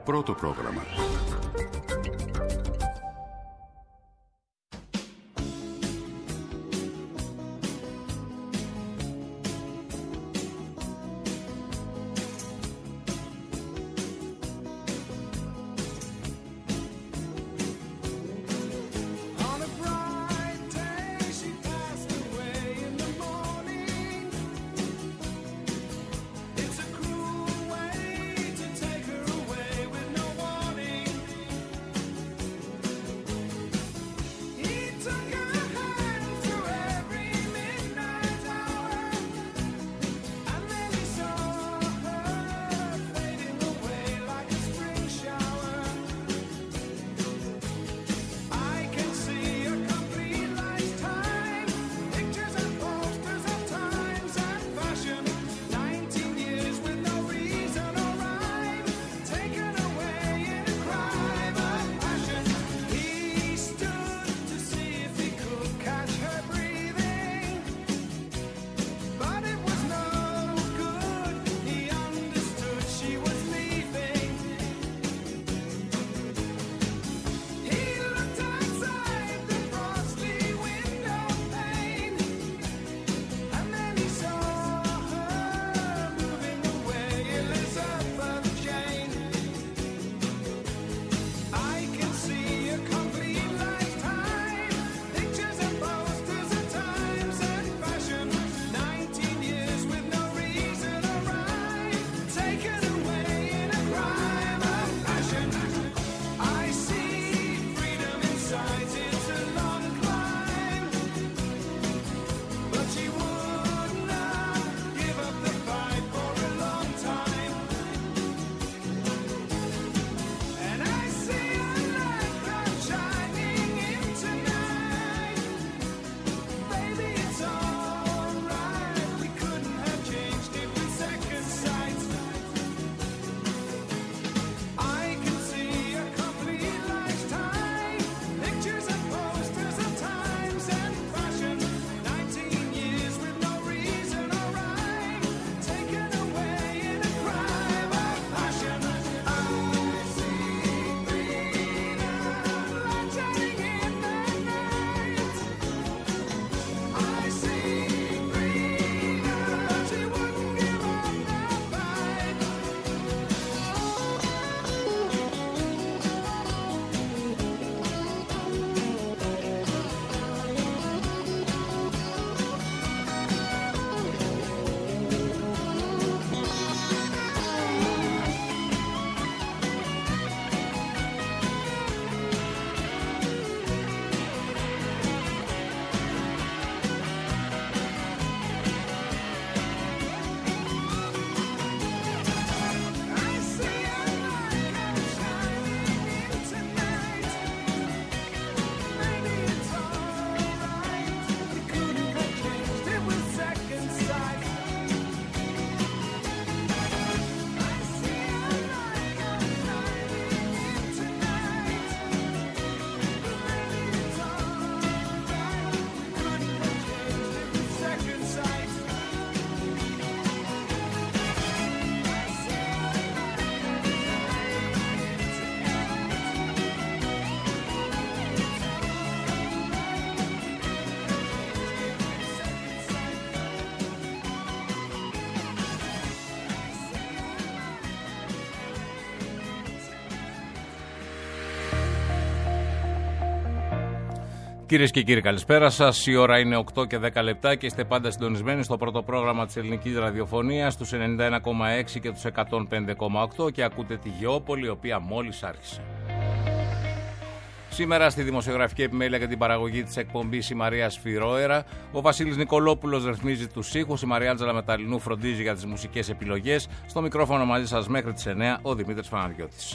Πρώτο πρόγραμμα. Κυρίες και κύριοι, καλησπέρα σας. Η ώρα είναι 8 και 10 λεπτά και είστε πάντα συντονισμένοι στο πρώτο πρόγραμμα της ελληνικής ραδιοφωνίας, τους 91,6 και τους 105,8 και ακούτε τη Γεώπολη, η οποία μόλις άρχισε. Σήμερα στη δημοσιογραφική επιμέλεια για την παραγωγή της εκπομπής η Μαρία Σφυρόερα, ο Βασίλης Νικολόπουλος ρυθμίζει τους ήχους, η Μαριάντζελα Μεταλλινού φροντίζει για τις μουσικές επιλογές. Στο μικρόφωνο μαζί σας μέχρι τις 9 ο Δημήτρης Παναγιώτης.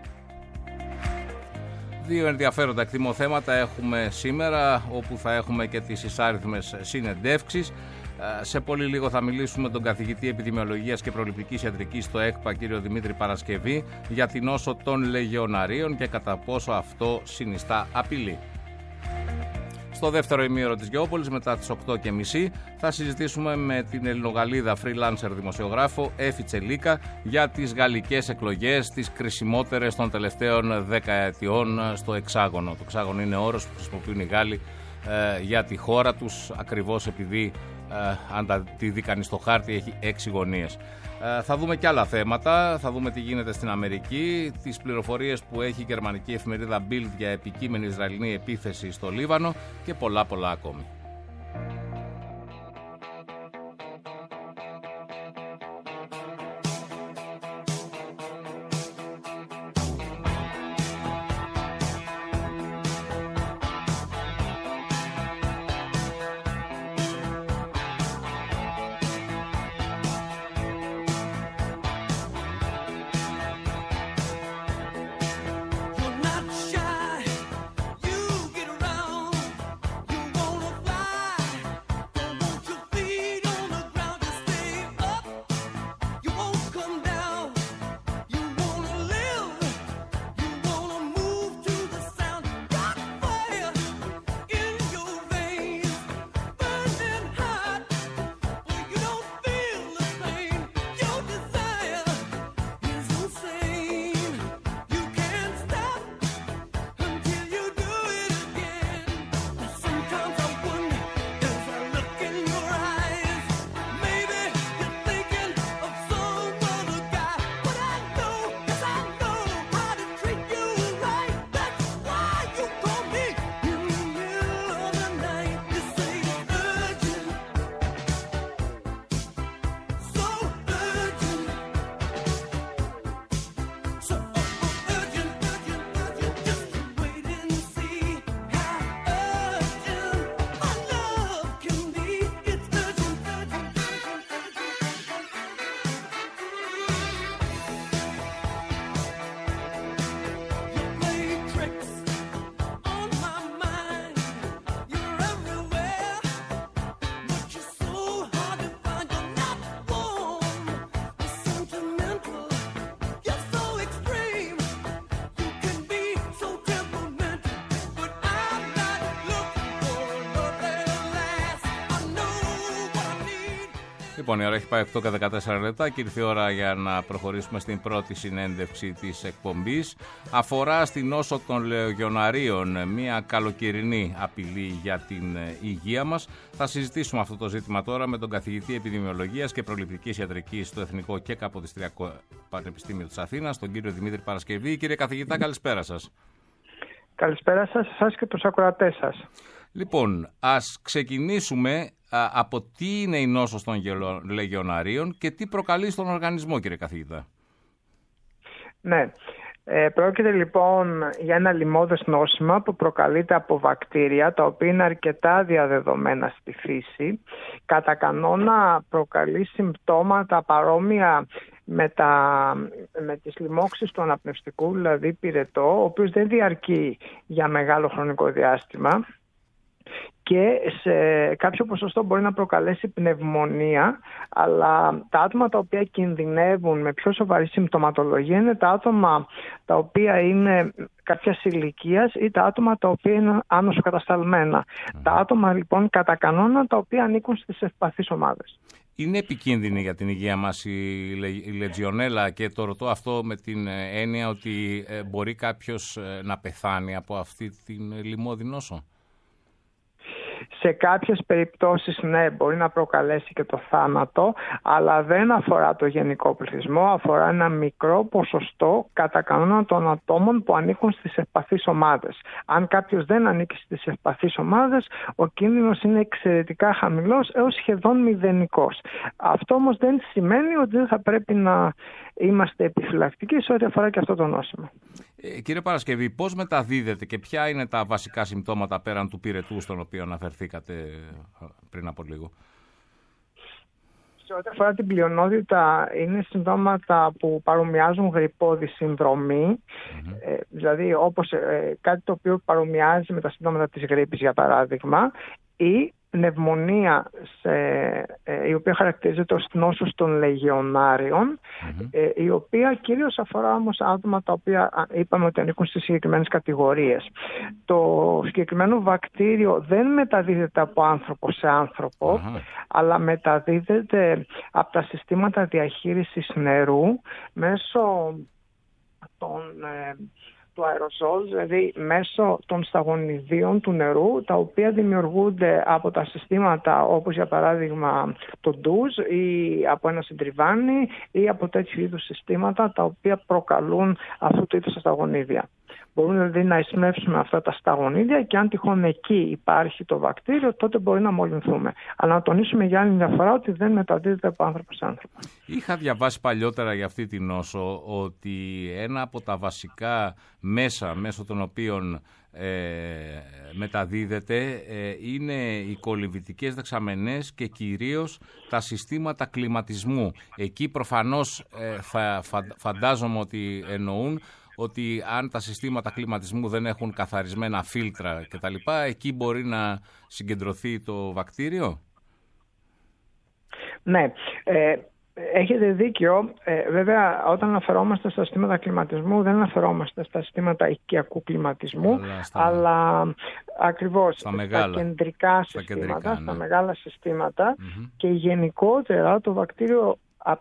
Δύο ενδιαφέροντα εκτιμοθέματα έχουμε σήμερα, όπου θα έχουμε και τις εισάριθμες συνεντεύξεις. Σε πολύ λίγο θα μιλήσουμε με τον καθηγητή επιδημιολογίας και προληπτικής ιατρικής στο ΕΚΠΑ, κύριο Δημήτρη Παρασκευή, για την νόσο των λεγεωναρίων και κατά πόσο αυτό συνιστά απειλή. Στο δεύτερο ημίωρο της Γεώπολης, μετά τις 8.30, θα συζητήσουμε με την Ελληνογαλλίδα freelancer δημοσιογράφο Έφη Τσελίκα για τις γαλλικές εκλογές, τις κρισιμότερες των τελευταίων δεκαετιών στο Εξάγωνο. Το Εξάγωνο είναι όρος που χρησιμοποιούν οι Γάλλοι για τη χώρα τους, ακριβώς επειδή αν τη δει κανείς στο χάρτη έχει 6 γωνίες. Θα δούμε και άλλα θέματα, θα δούμε τι γίνεται στην Αμερική, τις πληροφορίες που έχει η γερμανική εφημερίδα Bild για επικείμενη Ισραηλινή επίθεση στο Λίβανο και πολλά ακόμη. Λοιπόν, η ώρα έχει πάει 8 και 14 λεπτά και ήρθε η ώρα για να προχωρήσουμε στην πρώτη συνέντευξη της εκπομπής. Αφορά στην νόσο των λεγιοναρίων, μια καλοκαιρινή απειλή για την υγεία μας. Θα συζητήσουμε αυτό το ζήτημα τώρα με τον καθηγητή επιδημιολογίας και προληπτικής ιατρικής στο Εθνικό και Καποδιστριακό Πανεπιστήμιο της Αθήνας, τον κύριο Δημήτρη Παρασκευή. Κύριε καθηγητά, καλησπέρα σας. Καλησπέρα σας, εσάς και τους ακροατές σας. Λοιπόν, ας ξεκινήσουμε από τι είναι η νόσος των λεγιοναρίων και τι προκαλεί στον οργανισμό, κύριε καθηγητά. Ναι, πρόκειται λοιπόν για ένα λοιμώδες νόσημα που προκαλείται από βακτήρια, τα οποία είναι αρκετά διαδεδομένα στη φύση. Κατά κανόνα προκαλεί συμπτώματα παρόμοια με τις λοιμώξεις του αναπνευστικού, δηλαδή πυρετό, ο οποίος δεν διαρκεί για μεγάλο χρονικό διάστημα και σε κάποιο ποσοστό μπορεί να προκαλέσει πνευμονία, αλλά τα άτομα τα οποία κινδυνεύουν με πιο σοβαρή συμπτωματολογία είναι τα άτομα τα οποία είναι κάποιας ηλικίας ή τα άτομα τα οποία είναι άνοσοκατασταλμένα. Τα άτομα λοιπόν κατά κανόνα τα οποία ανήκουν στις ευπαθείς ομάδες. Είναι επικίνδυνη για την υγεία μας η λετζιονέλα και το ρωτώ αυτό με την έννοια ότι μπορεί κάποιος να πεθάνει από αυτή την λοιμώδη νόσο. Σε κάποιες περιπτώσεις ναι, μπορεί να προκαλέσει και το θάνατο, αλλά δεν αφορά το γενικό πληθυσμό, αφορά ένα μικρό ποσοστό κατά κανόνα των ατόμων που ανήκουν στις ευπαθείς ομάδες. Αν κάποιος δεν ανήκει στις ευπαθείς ομάδες, ο κίνδυνος είναι εξαιρετικά χαμηλός έως σχεδόν μηδενικός. Αυτό όμως δεν σημαίνει ότι δεν θα πρέπει να είμαστε επιφυλακτικοί σε ό,τι αφορά και αυτό το νόσημα. Κύριε Παρασκευή, πώς μεταδίδεται και ποια είναι τα βασικά συμπτώματα πέραν του πυρετού στον οποίο αναφερθήκατε πριν από λίγο? Σε ό,τι αφορά την πλειονότητα, είναι συμπτώματα που παρομοιάζουν γρυππώδη συνδρομή, δηλαδή όπως κάτι το οποίο παρομοιάζει με τα συμπτώματα της γρίπης για παράδειγμα, ή πνευμονία η οποία χαρακτηρίζεται ως νόσος των λεγεωνάριων, η οποία κυρίως αφορά όμως άτομα τα οποία είπαμε ότι ανήκουν στις συγκεκριμένες κατηγορίες. Το συγκεκριμένο βακτήριο δεν μεταδίδεται από άνθρωπο σε άνθρωπο, αλλά μεταδίδεται από τα συστήματα διαχείρισης νερού μέσω του αεροζόλ, δηλαδή μέσω των σταγονιδίων του νερού, τα οποία δημιουργούνται από τα συστήματα όπως για παράδειγμα το ντουζ ή από ένα συντριβάνι ή από τέτοιου είδους συστήματα τα οποία προκαλούν αυτού του είδους τα σταγονίδια. Μπορούν δηλαδή να εισπνεύσουμε αυτά τα σταγονίδια και αν τυχόν εκεί υπάρχει το βακτήριο, τότε μπορεί να μολυνθούμε. Αλλά να τονίσουμε για άλλη μια φορά ότι δεν μεταδίδεται από άνθρωπο σε άνθρωπο. Είχα διαβάσει παλιότερα για αυτή την νόσο ότι ένα από τα βασικά μέσα μέσω των οποίων μεταδίδεται είναι οι κολυμβητικές δεξαμενές και κυρίως τα συστήματα κλιματισμού. Εκεί προφανώς φαντάζομαι ότι εννοούν ότι αν τα συστήματα κλιματισμού δεν έχουν καθαρισμένα φίλτρα κτλ., εκεί μπορεί να συγκεντρωθεί το βακτήριο. Ναι, έχετε δίκιο. Βέβαια, όταν αναφερόμαστε στα συστήματα κλιματισμού, δεν αναφερόμαστε στα συστήματα οικιακού κλιματισμού, αλλά ακριβώς στα κεντρικά συστήματα, στα μεγάλα συστήματα και γενικότερα το βακτήριο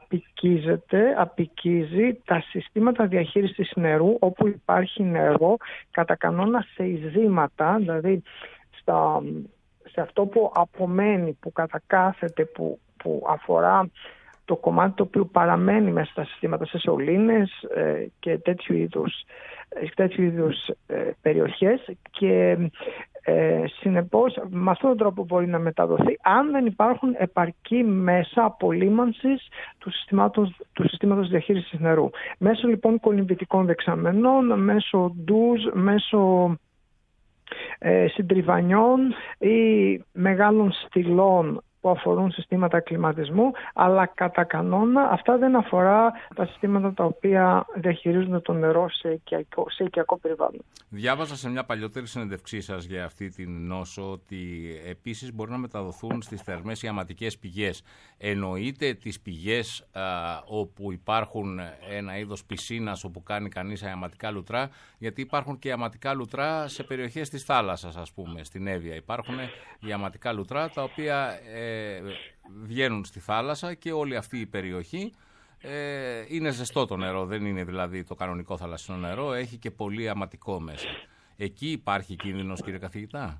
απικίζει τα συστήματα διαχείρισης νερού όπου υπάρχει νερό, κατά κανόνα σε ειζήματα, δηλαδή σε αυτό που απομένει, που κατακάθεται, που αφορά το κομμάτι το οποίο παραμένει μέσα στα συστήματα, σε σωλήνες και τέτοιου είδους περιοχές και συνεπώς με αυτόν τον τρόπο μπορεί να μεταδοθεί αν δεν υπάρχουν επαρκή μέσα απολύμανσης του συστήματος διαχείρισης νερού. Μέσω λοιπόν κολυμβητικών δεξαμενών, μέσω ντουζ, μέσω συντριβανιών ή μεγάλων στυλών που αφορούν συστήματα κλιματισμού, αλλά κατά κανόνα αυτά δεν αφορά τα συστήματα τα οποία διαχειρίζονται το νερό σε οικιακό περιβάλλον. Διάβαζα σε μια παλιότερη συνέντευξή σας για αυτή την νόσο ότι επίσης μπορεί να μεταδοθούν στις θερμές ιαματικές πηγές. Εννοείται τις πηγές όπου υπάρχουν ένα είδος πισίνας όπου κάνει κανείς ιαματικά λουτρά, γιατί υπάρχουν και ιαματικά λουτρά σε περιοχές της θάλασσας, ας πούμε, στην Εύβοια. Υπάρχουν ιαματικά λουτρά τα οποία βγαίνουν στη θάλασσα και όλη αυτή η περιοχή είναι ζεστό το νερό, δεν είναι δηλαδή το κανονικό θαλασσινό νερό, έχει και πολύ αματικό μέσα. Εκεί υπάρχει κίνδυνος, κύριε καθηγητά?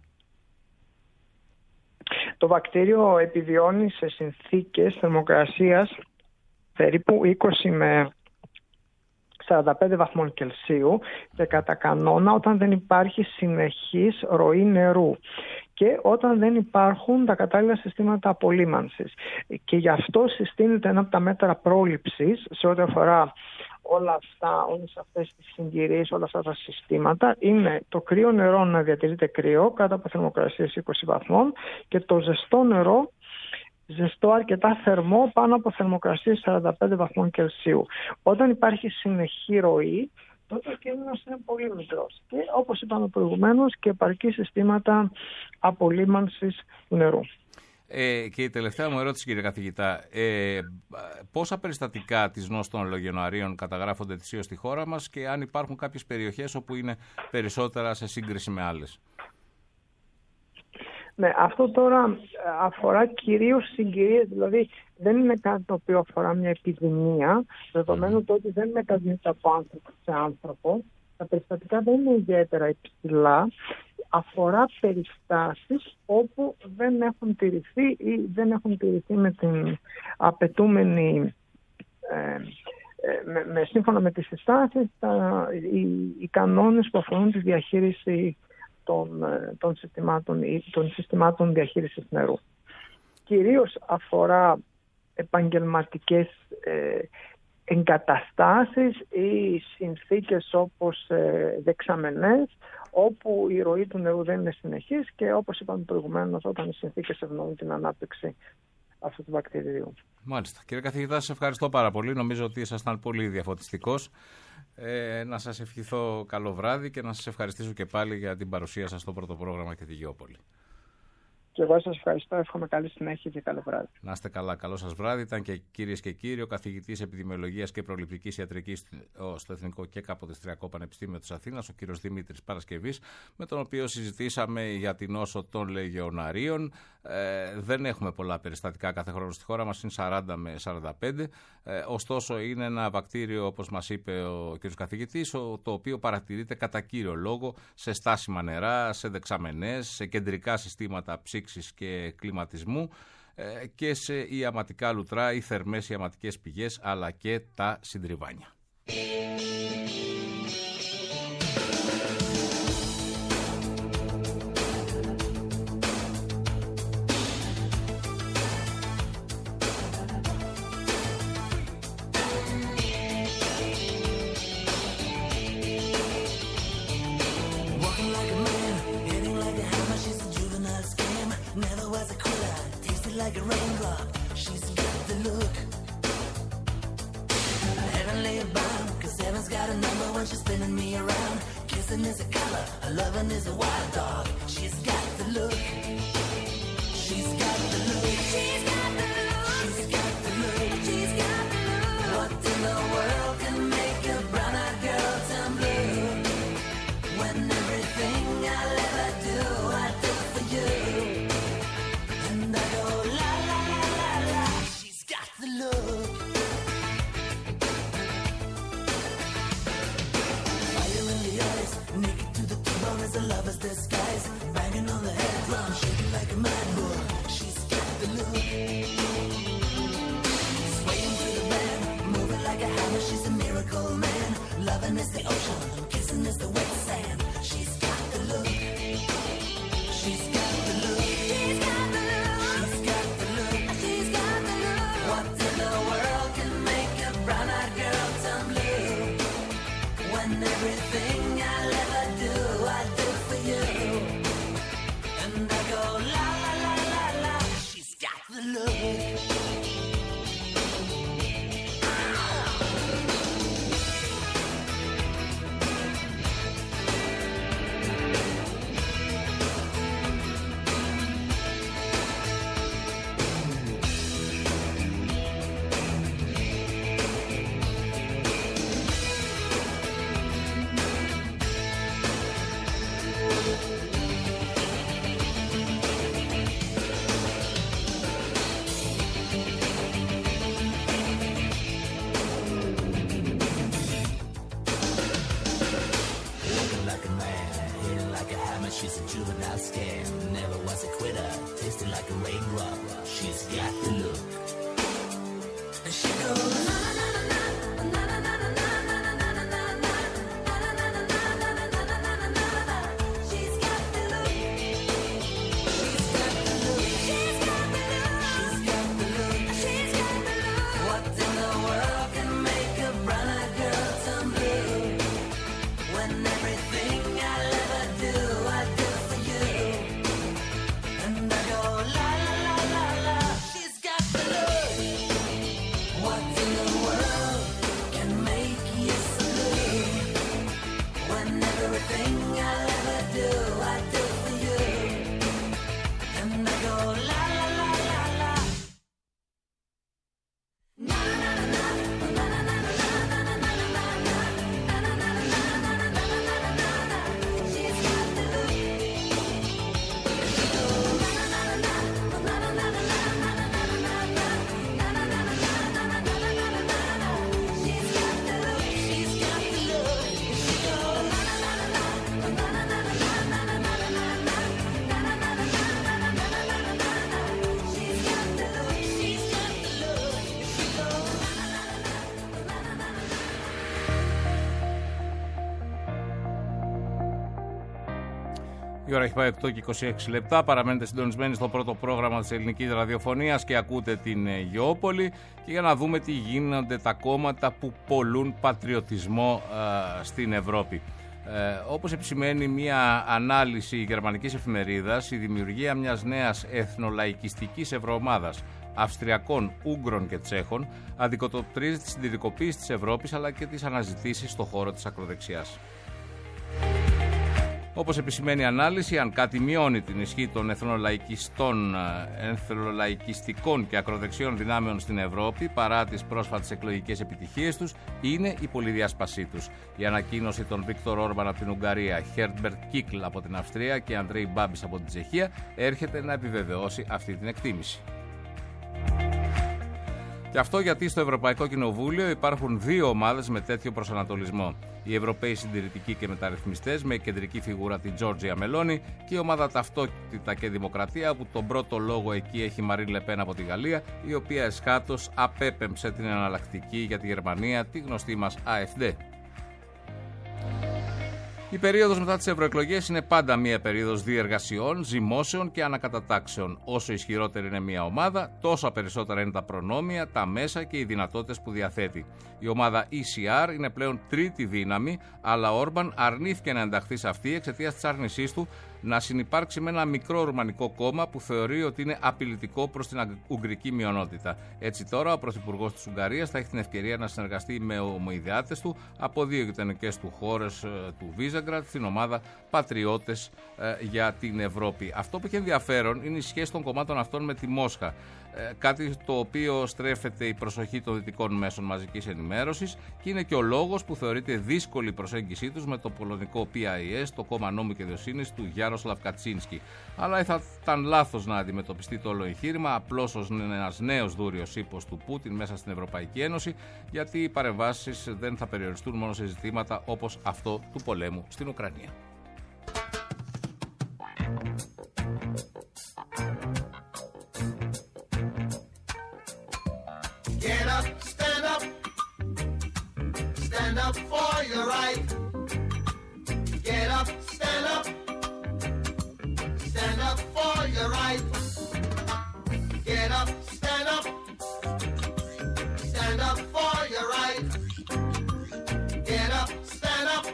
Το βακτήριο επιβιώνει σε συνθήκες θερμοκρασίας περίπου 20 με 45 βαθμών Κελσίου και κατά κανόνα όταν δεν υπάρχει συνεχής ροή νερού και όταν δεν υπάρχουν τα κατάλληλα συστήματα απολύμανσης. Και γι' αυτό συστήνεται ένα από τα μέτρα πρόληψης σε ό,τι αφορά όλες αυτές τις συγκυρίες, όλα αυτά τα συστήματα, είναι το κρύο νερό να διατηρείται κρύο κάτω από θερμοκρασίες 20 βαθμών και το ζεστό νερό ζεστό αρκετά θερμό πάνω από θερμοκρασίες 45 βαθμών Κελσίου. Όταν υπάρχει συνεχή ροή, τότε ο κίνδυνος είναι πολύ μικρός. Και όπως είπαμε προηγουμένως και επαρκή συστήματα απολύμανσης του νερού. Και η τελευταία μου ερώτηση, κύριε καθηγητά, πόσα περιστατικά της νόσου των λεγεωναρίων καταγράφονται ετησίως στη χώρα μας και αν υπάρχουν κάποιες περιοχές όπου είναι περισσότερα σε σύγκριση με άλλες? Ναι, αυτό τώρα αφορά κυρίως συγκυρίες, δηλαδή δεν είναι κάτι το οποίο αφορά μια επιδημία, δεδομένου το ότι δεν μεταδίδεται από άνθρωπο σε άνθρωπο. Τα περιστατικά δεν είναι ιδιαίτερα υψηλά. Αφορά περιστάσεις όπου δεν έχουν τηρηθεί ή δεν έχουν τηρηθεί με την απαιτούμενη, σύμφωνα με τις συστάσεις, οι κανόνες που αφορούν τη διαχείριση των συστημάτων διαχείρισης νερού. Κυρίως αφορά επαγγελματικές εγκαταστάσεις ή συνθήκες όπως δεξαμενές, όπου η ροή του νερού δεν είναι συνεχής και όπως είπαμε προηγουμένως, όταν οι συνθήκες ευνοούν την ανάπτυξη αυτού του βακτηρίου. Μάλιστα. Κύριε καθηγητά, σας ευχαριστώ πάρα πολύ. Νομίζω ότι ήσασταν πολύ διαφωτιστικός. Να σας ευχηθώ καλό βράδυ και να σας ευχαριστήσω και πάλι για την παρουσία σας στο πρώτο πρόγραμμα και τη Γεώπολη. Και εγώ σας ευχαριστώ, εύχομαι καλή συνέχεια και καλό βράδυ. Να είστε καλά, καλό σας βράδυ. Ήταν και κυρίες και κύριοι ο καθηγητής επιδημιολογίας και προληπτικής ιατρικής στο Εθνικό και Καποδιστριακό Πανεπιστήμιο της Αθήνας, ο κύριος Δημήτρης Παρασκευής, με τον οποίο συζητήσαμε για την νόσο των Λεγεωναρίων. Δεν έχουμε πολλά περιστατικά κάθε χρόνο στη χώρα μας, είναι 40 με 45. Ωστόσο είναι ένα βακτήριο, όπως μας είπε ο κύριος καθηγητής, το οποίο παρατηρείται κατά κύριο λόγο σε στάσιμα νερά, σε δεξαμενές, σε κεντρικά συστήματα ψήξης και κλιματισμού και σε ιαματικά λουτρά ή θερμές ιαματικές πηγές, αλλά και τα συντριβάνια. Like a raindrop, she's got the look. Heavenly bound, 'cause heaven's got a number when she's spinning me around. Kissing is a color, a loving is a wild dog. She's got the look. She's got the look. She's got the look. She's got the look. She's got the look. What in the world can make a brown-eyed girl turn blue? When everything I'll ever do, I do for you. And I go la la la la la. She's got the look. Fire in the eyes, naked to the bone as a lover's disguise. Banging on the head drum, shaking like a mad bull. She's got the look. Swaying through the band, moving like a hammer. She's a miracle man. Loving is the ocean, kissing is the wet sand. She's got the look. She's got the look. She's got the look. She's got the look. She's got the look. What in the world can make a brown-eyed girl turn blue? When everything I'll ever do, I do for you. And I go la la la la la. She's got the look. She's a juvenile scam, never was a quitter, tasted like a raindrop. She's got the look. And she goes na na na na na na na na na na na na na na. She's got the look. She's got the look. She's got the look. She's got the look. She's got the look. What in the world can make a brown-eyed girl turn blue? When everything I'll ever do, I do for you. And I go la la la la la. She's got the look. What in the world can make you so blue? When everything I'll ever do, I do for you. And I go la la la la la. Na na na na na na na na na na na na na. She's got the look. She goes na na na na na na na na na na na na na na. She's got the look. She's got the look. She goes na na na na na na na na na na na na na. She's got the look. She's got the look. She goes na na na na na na na. Η ώρα έχει πάει 8 και 26 λεπτά. Παραμένετε συντονισμένοι στο πρώτο πρόγραμμα της ελληνικής ραδιοφωνίας και ακούτε την Γεώπολη. Και για να δούμε τι γίνονται τα κόμματα που πωλούν πατριωτισμό στην Ευρώπη. Όπως επισημαίνει μια ανάλυση γερμανικής εφημερίδας, η δημιουργία μιας νέας εθνολαϊκιστικής ευρωομάδας Αυστριακών, Ούγγρων και Τσέχων αντικατοπτρίζει τη συντηρητικοποίηση της Ευρώπης αλλά και τις αναζητήσεις στον χώρο της ακροδεξιάς. Όπως επισημαίνει η ανάλυση, αν κάτι μειώνει την ισχύ των εθνολαϊκιστικών και ακροδεξιών δυνάμεων στην Ευρώπη παρά τις πρόσφατες εκλογικές επιτυχίες τους, είναι η πολυδιάσπασή τους. Η ανακοίνωση των Βίκτορ Όρμπαν από την Ουγγαρία, Χέρτμπερτ Κίκλ από την Αυστρία και Αντρέι Μπάμπης από την Τσεχία έρχεται να επιβεβαιώσει αυτή την εκτίμηση. Και αυτό γιατί στο Ευρωπαϊκό Κοινοβούλιο υπάρχουν δύο ομάδες με τέτοιο προσανατολισμό. Οι Ευρωπαίοι Συντηρητικοί και Μεταρρυθμιστές με κεντρική φιγούρα την Τζόρτζια Μελόνι και η ομάδα Ταυτότητα και Δημοκρατία που τον πρώτο λόγο εκεί έχει η Μαρίν Λεπέν από τη Γαλλία, η οποία εσχάτως απέπεμψε την εναλλακτική για τη Γερμανία, τη γνωστή μας AfD. Η περίοδος μετά τις ευρωεκλογές είναι πάντα μία περίοδος διεργασιών, ζυμώσεων και ανακατατάξεων. Όσο ισχυρότερη είναι μία ομάδα, τόσο περισσότερα είναι τα προνόμια, τα μέσα και οι δυνατότητες που διαθέτει. Η ομάδα ECR είναι πλέον τρίτη δύναμη, αλλά ο Όρμπαν αρνήθηκε να ενταχθεί σε αυτή εξαιτίας της άρνησής του να συνυπάρξει με ένα μικρό ρουμανικό κόμμα που θεωρεί ότι είναι απειλητικό προς την ουγγρική μειονότητα. Έτσι τώρα ο Πρωθυπουργός της Ουγγαρίας θα έχει την ευκαιρία να συνεργαστεί με ομοειδεάτες του από δύο γειτονικές του χώρες του Βίζεγκραντ στην ομάδα Πατριώτες για την Ευρώπη. Αυτό που έχει ενδιαφέρον είναι η σχέση των κομμάτων αυτών με τη Μόσχα. Κάτι το οποίο στρέφεται η προσοχή των δυτικών μέσων μαζικής ενημέρωσης και είναι και ο λόγος που θεωρείται δύσκολη η προσέγγιση τους με το πολωνικό PIS, το κόμμα νόμου και δικαιοσύνης του Γιάροσλαβ Κατσίνσκι. Αλλά θα ήταν λάθος να αντιμετωπιστεί το όλο εγχείρημα απλώς ως ένας νέος δούριος ύπος του Πούτιν μέσα στην Ευρωπαϊκή Ένωση, γιατί οι παρεμβάσεις δεν θα περιοριστούν μόνο σε ζητήματα όπως αυτό του πολέμου στην Ουκρανία. Get up, stand up. Stand up for your right. Get up, stand up. Stand up for your right. Get up, stand up. Stand up for your right. Get up, stand up.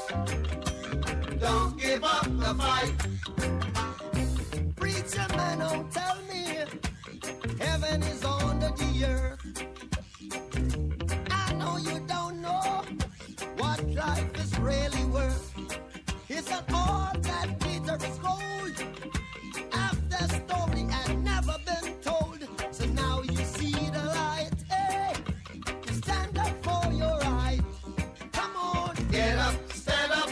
Don't give up the fight. Preacher man, don't tell me heaven is under the earth. I know you don't know what life is really worth. It's not all that glitter is gold. After story had never been told, so now you see the light. Hey, stand up for your right. Come on, get up, stand up.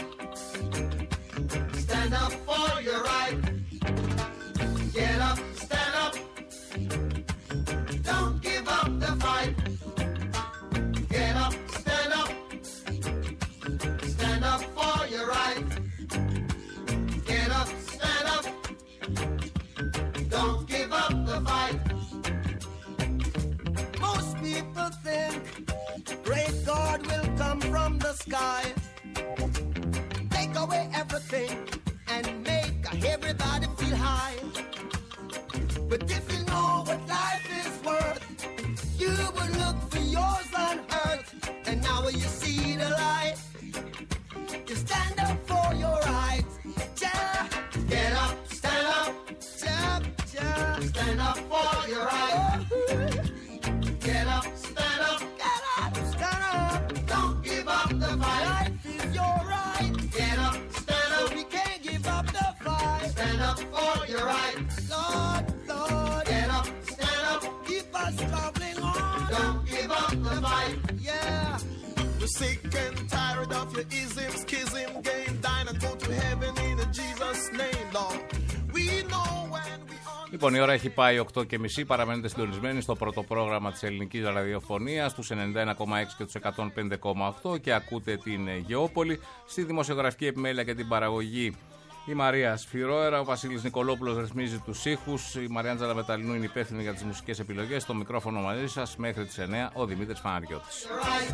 Stand up for your right. Get up, stand up. Don't give up the fight. Get up, stand up. Stand up for your right. Get up, stand up. Don't give up the fight. Most people think great God will come from the sky, take away everything and make everybody feel high. But if you know what life is worth, you would look for yours on earth. And now you see the light, you stand up for your rights. Yeah. Get up, stand up. Yeah, yeah. Stand up for your rights. Get up, stand up. Get up, stand up. Don't give up the fight. Life is your right. Get up, stand up. We can't give up the fight. Stand up for your right. Lord, Lord. Get up, stand up. Keep us traveling on. Don't give up the fight. Yeah. We're sick and tired of your ism, schism, game, dine and go to heaven in Jesus' name, Lord. We know when we on. Λοιπόν, η ώρα έχει πάει 8:30. Παραμένετε συντονισμένοι στο πρώτο πρόγραμμα της ελληνικής ραδιοφωνίας, τους 91,6 και τους 105,8 και ακούτε την Γεώπολη. Στη δημοσιογραφική επιμέλεια και την παραγωγή η Μαρία Σφυρόερα, ο Βασίλης Νικολόπουλος ρυθμίζει τους ήχους, η Μαριάντζαλα Μεταλλινού είναι υπεύθυνη για τις μουσικές επιλογές. Στο μικρόφωνο μαζί σας μέχρι τις 9 ο Δημήτρης Παναγιώτης.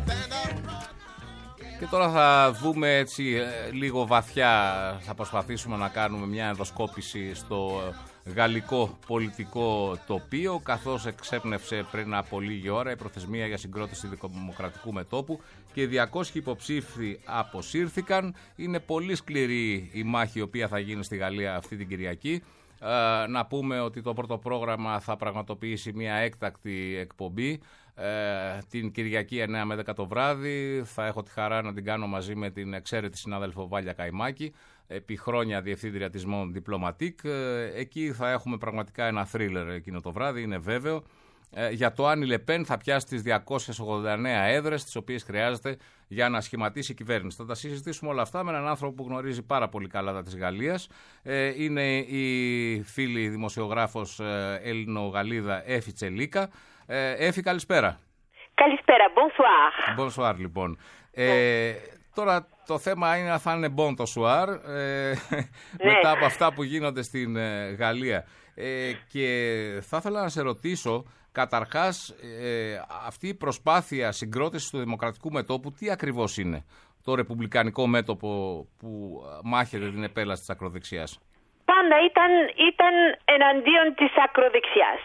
Και τώρα θα δούμε έτσι λίγο βαθιά, θα προσπαθήσουμε να κάνουμε μια ενδοσκόπηση στο γαλλικό πολιτικό τοπίο, καθώς εξέπνευσε πριν από λίγη ώρα η προθεσμία για συγκρότηση δημοκρατικού μετώπου και 200 υποψήφοι αποσύρθηκαν. Είναι πολύ σκληρή η μάχη η οποία θα γίνει στη Γαλλία αυτή την Κυριακή. Να πούμε ότι το πρώτο πρόγραμμα θα πραγματοποιήσει μια έκτακτη εκπομπή την Κυριακή 9 με 10 το βράδυ. Θα έχω τη χαρά να την κάνω μαζί με την εξαίρετη συνάδελφο Βάλια Καϊμάκη, επί χρόνια διευθύντρια της Monde Diplomatique. Εκεί θα έχουμε πραγματικά ένα θρίλερ εκείνο το βράδυ, είναι βέβαιο, για το αν η Λεπέν θα πιάσει τις 289 έδρες τις οποίες χρειάζεται για να σχηματίσει η κυβέρνηση. Θα τα συζητήσουμε όλα αυτά με έναν άνθρωπο που γνωρίζει πάρα πολύ καλά τα της Γαλλίας. Είναι η φίλη δημοσιογράφος Έλληνο-Γαλλίδα Έφη Τσελίκα. Έφη, καλησπέρα. Καλησπέρα, bonsoir. Bonsoir, λοιπόν. Τώρα το θέμα είναι αν θα είναι bon το soir, μετά από αυτά που γίνονται στην Γαλλία. Και θα ήθελα να σε ρωτήσω, καταρχάς, αυτή η προσπάθεια συγκρότησης του δημοκρατικού μετώπου, τι ακριβώς είναι το ρεπουμπλικανικό μέτωπο που μάχεται την επέλαση της ακροδεξιάς? Πάντα ήταν εναντίον της ακροδεξιάς.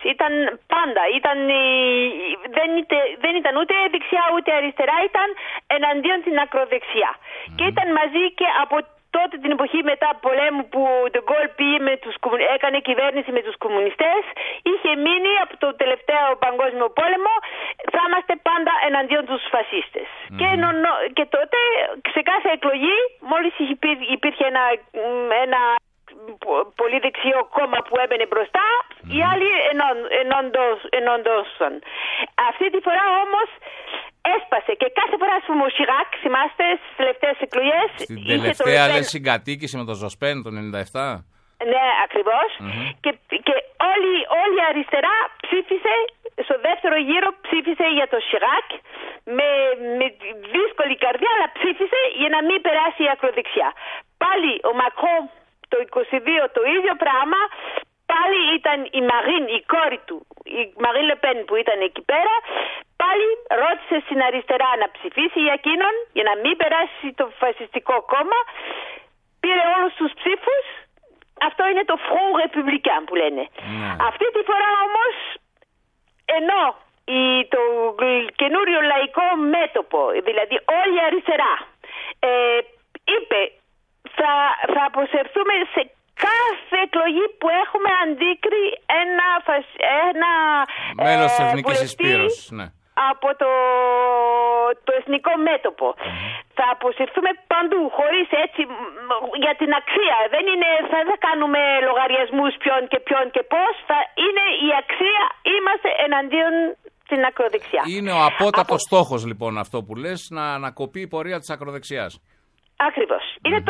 Δεν ήταν ούτε δεξιά ούτε αριστερά, ήταν εναντίον την ακροδεξιά. Και ήταν μαζί και από τότε την εποχή μετά πολέμου που De Gaulle έκανε κυβέρνηση με τους κομμουνιστές, είχε μείνει από το τελευταίο παγκόσμιο πόλεμο, θα είμαστε πάντα εναντίον τους φασίστες. Και τότε σε κάθε εκλογή, μόλις υπήρχε ένα πολύ δεξιό κόμμα που έμπαινε μπροστά, οι άλλοι ενόντωσαν. Αυτή τη φορά όμως έσπασε και κάθε φορά, ας πούμε, ο Σιράκ, θυμάστε, στις τελευταίες εκλογές. Στην τελευταία λες συγκατοίκηση με τον Ζοσπέν το 97. Ναι, ακριβώς. Και όλη η αριστερά ψήφισε, στο δεύτερο γύρο ψήφισε για τον Σιράκ, με δύσκολη καρδιά, αλλά ψήφισε για να μην περάσει η ακροδεξιά. Πάλι ο Μακρό το 22 το ίδιο πράγμα, πάλι ήταν η Μαρίν, η κόρη του, η Μαρίν Λεπέν που ήταν εκεί πέρα, πάλι ρώτησε στην αριστερά να ψηφίσει για εκείνον, για να μην περάσει το φασιστικό κόμμα, πήρε όλους τους ψήφους, αυτό είναι το Front Républicain που λένε. Αυτή τη φορά όμως, ενώ το καινούριο λαϊκό μέτωπο, δηλαδή όλη η αριστερά, είπε θα αποσυρθούμε σε κάθε εκλογή που έχουμε αντίκρι ένα μέλος της Εθνικής Εισπύρωσης, ναι, από το εθνικό μέτωπο. Θα αποσυρθούμε παντού, χωρίς έτσι, για την αξία. Θα κάνουμε λογαριασμούς ποιον και πώς. Θα είναι η αξία, είμαστε εναντίον την ακροδεξιά. Είναι ο απότατος στόχος, λοιπόν, αυτό που λες, να ανακοπεί η πορεία της ακροδεξιάς. Ακριβώς. Είναι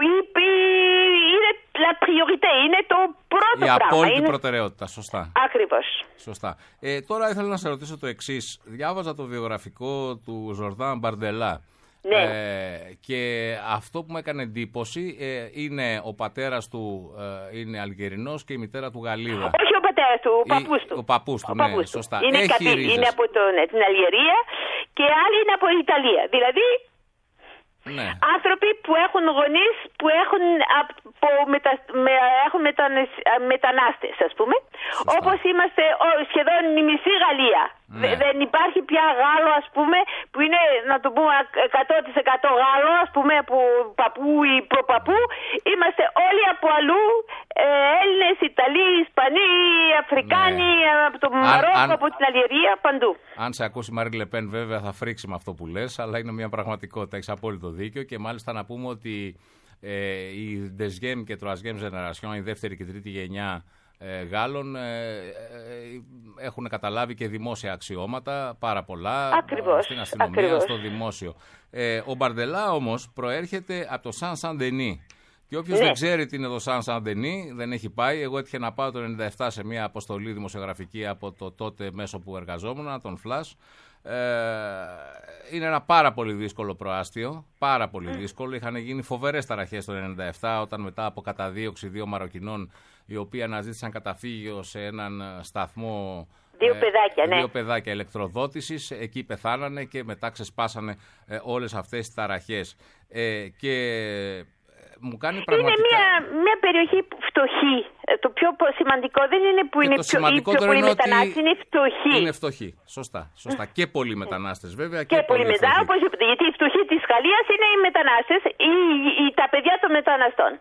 la priorité, είναι το πρώτο πράγμα. Η απόλυτη προτεραιότητα, σωστά. Ακριβώς. Σωστά. Τώρα ήθελα να σε ρωτήσω το εξής. Διάβαζα το βιογραφικό του Ζορδάν Μπαρντελά. Ναι. Και αυτό που μου έκανε εντύπωση είναι ο πατέρας του είναι Αλγερινός και η μητέρα του Γαλλίδα. Όχι ο πατέρας του, ο παππούς του. Ο παππούς του, ναι, σωστά. Είναι από την Αλγερία και άλλοι είναι από την Ιταλία. Δηλαδή, ναι, άνθρωποι που έχουν γονείς που έχουν μετανάστες, ας πούμε. Σωστά. Όπως είμαστε σχεδόν η μισή Γαλλία. Ναι. Δεν υπάρχει πια Γάλλο, ας πούμε, που είναι, να το πούμε, 100% Γάλλο, ας πούμε, από παππού ή προπαππού. Είμαστε όλοι από αλλού, Έλληνες, Ιταλοί, Ισπανοί, Αφρικάνοι, ναι, από το Μαρόκο, από την Αλγερία, παντού. Αν σε ακούσει η Μαρίν Λεπέν, βέβαια θα φρίξει με αυτό που λες, αλλά είναι μια πραγματικότητα, έχεις απόλυτο δίκιο. Και μάλιστα να πούμε ότι η Deuxième και Troisième Génération, η δεύτερη και τρίτη γενιά Γάλλων, έχουν καταλάβει και δημόσια αξιώματα, πάρα πολλά, ακριβώς, στην αστυνομία, ακριβώς, στο δημόσιο. Ο Μπαρντελά όμως προέρχεται από το Σαν Σαντενί. Και όποιος δεν ξέρει τι είναι το Σαν Σαντενί, δεν έχει πάει. Εγώ έτυχε να πάω το 1997 σε μια αποστολή δημοσιογραφική από το τότε μέσο που εργαζόμουν, τον Flash. Είναι ένα πάρα πολύ δύσκολο προάστιο, πάρα πολύ δύσκολο. Είχαν γίνει φοβερές ταραχές το 1997, όταν μετά από καταδίωξη 2 Μαροκινών, οι οποίοι αναζήτησαν καταφύγιο σε έναν σταθμό, δύο παιδάκια ηλεκτροδότησης, εκεί πεθάνανε και μετά ξεσπάσανε όλες αυτές τις ταραχές. Και μου κάνει πραγματικά... Είναι μια περιοχή φτωχή. Το πιο σημαντικό δεν είναι που είναι πιο πολλοί μετανάστες, είναι φτωχοί. Είναι φτωχοί, σωστά. Και πολλοί μετανάστες βέβαια. Και πολλοί μετανάστες, γιατί η φτωχή της Γαλλίας είναι οι μετανάστες ή τα παιδιά των μεταναστών.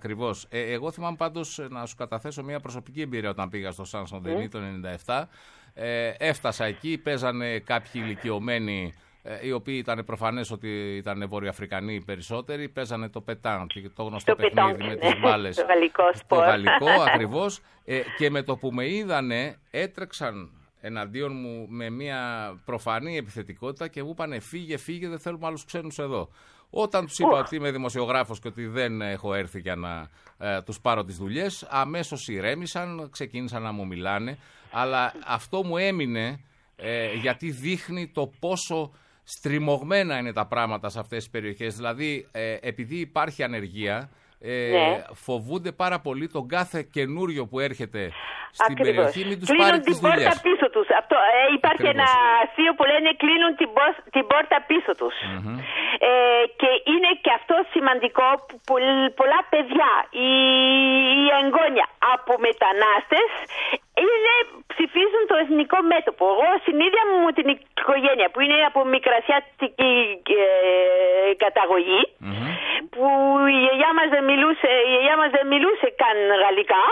Ακριβώς. Εγώ θυμάμαι πάντως να σου καταθέσω μια προσωπική εμπειρία όταν πήγα στο Σαν Σαντενί το 1997. Έφτασα εκεί, παίζανε κάποιοι ηλικιωμένοι, οι οποίοι ήταν προφανές ότι ήταν βορειοαφρικανοί περισσότεροι, παίζανε το πετάν, το γνωστό παιχνίδι με τις μπάλες. Το γαλλικό Το σπορ. γαλλικό ακριβώς. Και με το που με είδανε έτρεξαν εναντίον μου με μια προφανή επιθετικότητα και μου είπανε φύγε, δεν θέλουμε άλλους ξένους εδώ. Όταν τους είπα ότι είμαι δημοσιογράφος και ότι δεν έχω έρθει για να τους πάρω τις δουλειές, αμέσως ηρέμησαν, ξεκίνησαν να μου μιλάνε, αλλά αυτό μου έμεινε γιατί δείχνει το πόσο στριμωγμένα είναι τα πράγματα σε αυτές τις περιοχές. Δηλαδή, επειδή υπάρχει ανεργία, φοβούνται πάρα πολύ τον κάθε καινούριο που έρχεται στην περιοχή, μην τους πάρει τις δουλειές. Κλείνουν την πόρτα πίσω τους. Αυτό, υπάρχει ένα αστείο που λένε κλείνουν την πόρτα πίσω τους. Και είναι και αυτό σημαντικό που πολλά παιδιά, οι εγγόνια από μετανάστες ψηφίζουν το εθνικό μέτωπο. Εγώ στην ίδια μου την οικογένεια που είναι από μικρασιατική καταγωγή, που η γιαγιά μας δεν μιλούσε καν γαλλικά,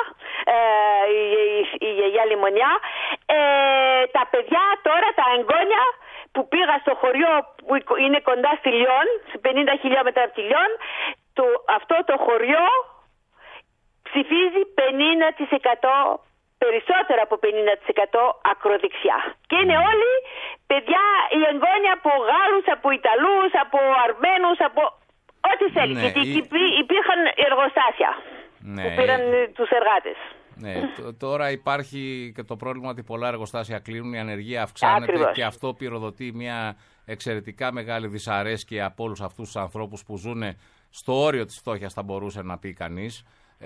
η γιαγιά Λιμονιά, τα παιδιά τώρα, τα εγγόνια που πήγα στο χωριό που είναι κοντά στη Λιόν, 50 χιλιόμετρα από τη Λιόν, αυτό το χωριό ψηφίζει 50%, περισσότερο από 50% ακροδεξιά. Και είναι όλοι παιδιά, οι εγγόνια από Γάλλους, από Ιταλούς, από Αρμένους, από ό,τι θέλει. Γιατί υπήρχαν εργοστάσια που πήραν τους εργάτες. Ναι, τώρα υπάρχει και το πρόβλημα ότι πολλά εργοστάσια κλείνουν, η ανεργία αυξάνεται και αυτό πυροδοτεί μια εξαιρετικά μεγάλη δυσαρέσκεια από όλους αυτούς τους ανθρώπους που ζουν στο όριο της φτώχειας, θα μπορούσε να πει κανείς.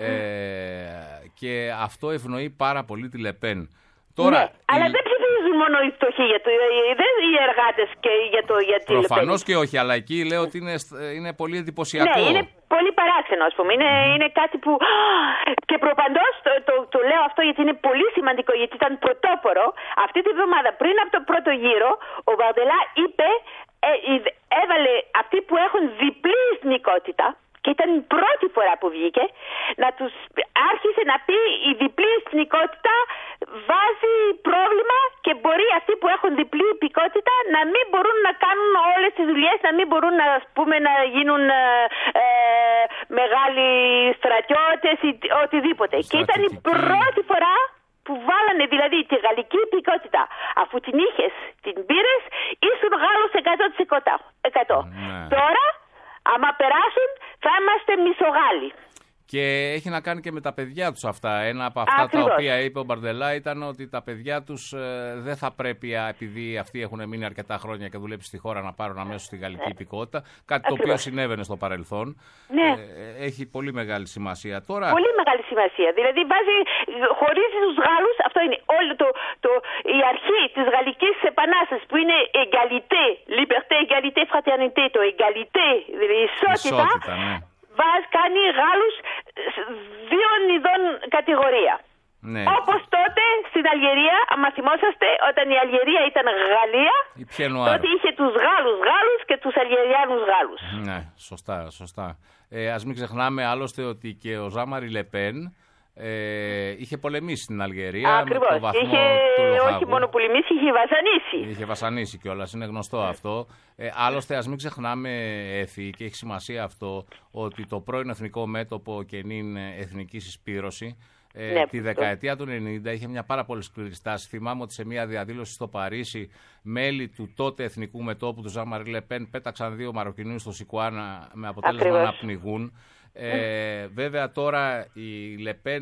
Και αυτό ευνοεί πάρα πολύ τη Λεπέν. Τώρα, αλλά δεν ψηφίζουν μόνο οι φτωχοί, δεν οι εργάτες και για τη Λεπέν. Προφανώς και όχι, αλλά εκεί λέω ότι είναι πολύ εντυπωσιακό. Ναι, είναι πολύ παράξενο, ας πούμε. Είναι κάτι που. Και προπαντός το λέω αυτό γιατί είναι πολύ σημαντικό, γιατί ήταν πρωτόπορο. Αυτή τη βδομάδα, πριν από το πρώτο γύρο, ο Μπαρντελά είπε, έβαλε αυτοί που έχουν διπλή εθνικότητα. Και ήταν η πρώτη φορά που βγήκε, άρχισε να πει η διπλή εθνικότητα βάζει πρόβλημα και μπορεί αυτοί που έχουν διπλή υπηκότητα να μην μπορούν να κάνουν όλες τις δουλειές, να μην μπορούν να γίνουν μεγάλοι στρατιώτες ή οτιδήποτε. Και ήταν η πρώτη φορά που βάλανε δηλαδή τη γαλλική υπηκότητα, αφού την είχες, την πήρες, ήσουν Γάλλος 100%. Τώρα, άμα περάσουν, θα είμαστε μισογάλοι. Και έχει να κάνει και με τα παιδιά τους αυτά. Ένα από αυτά τα οποία είπε ο Μπαρντελά ήταν ότι τα παιδιά τους δεν θα πρέπει, επειδή αυτοί έχουν μείνει αρκετά χρόνια και δουλέψει στη χώρα, να πάρουν αμέσως τη γαλλική υπηκότητα. Κάτι το οποίο συνέβαινε στο παρελθόν. Ναι. Έχει πολύ μεγάλη σημασία τώρα. Πολύ μεγάλη σημασία. Δηλαδή χωρίζει τους Γάλλους, αυτό είναι όλο η αρχή της Γαλλικής Επανάστασης που είναι égalité, liberté, égalité, fraternité, το égalité, δηλαδή ισότητα. Ναι. Κάνει Γάλλους δύο ειδών κατηγορία. Ναι. Όπως τότε στην Αλγερία, άμα θυμόσαστε, όταν η Αλγερία ήταν Γαλλία, τότε είχε τους Γάλλους και τους Αλγεριάνους Γάλλους. Ναι, σωστά. Ας μην ξεχνάμε άλλωστε ότι και ο Ζαμαρί Λεπέν είχε πολεμήσει στην Αλγερία. Ακριβώς. Με το βαθμό του Λοχάγου. Όχι μόνο πολεμήσει, είχε βασανίσει. Είχε βασανίσει κιόλας, είναι γνωστό αυτό. Άλλωστε, ας μην ξεχνάμε, Εφη, και έχει σημασία αυτό, ότι το πρώην Εθνικό Μέτωπο και νυν Εθνική Συσπήρωση τη δεκαετία του 90 είχε μια πάρα πολύ σκληρή στάση. Θυμάμαι ότι σε μια διαδήλωση στο Παρίσι, μέλη του τότε Εθνικού Μετώπου του Ζαμαρί Λεπέν πέταξαν 2 Μαροκινούς στο Σικουάνα με αποτέλεσμα να πνιγούν. Βέβαια τώρα η Λεπέν